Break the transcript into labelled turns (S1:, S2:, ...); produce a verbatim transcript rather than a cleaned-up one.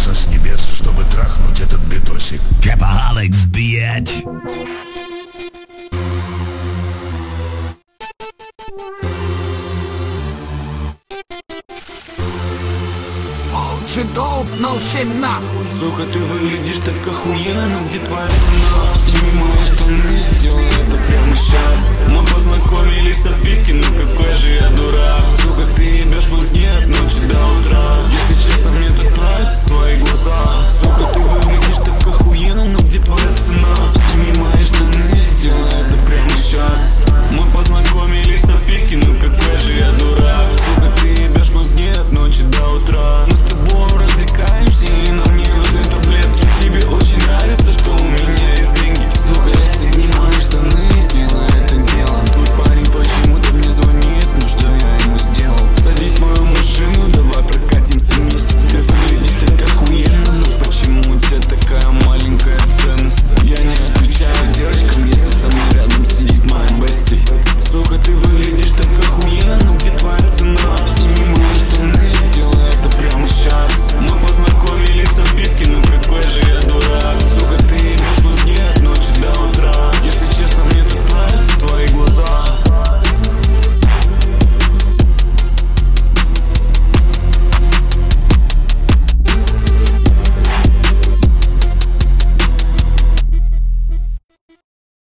S1: спустился с небес, чтобы трахнуть этот битосик.
S2: Trapaholics, bitch.
S3: Сука, ты выглядишь так охуенно, но где твоя цена? Сними мои штаны, сделай это прямо сейчас. Мы познакомились с отписки, ну какой же я дурак. Сука, ты ебешь мозги от ночи до утра. Если честно, мне так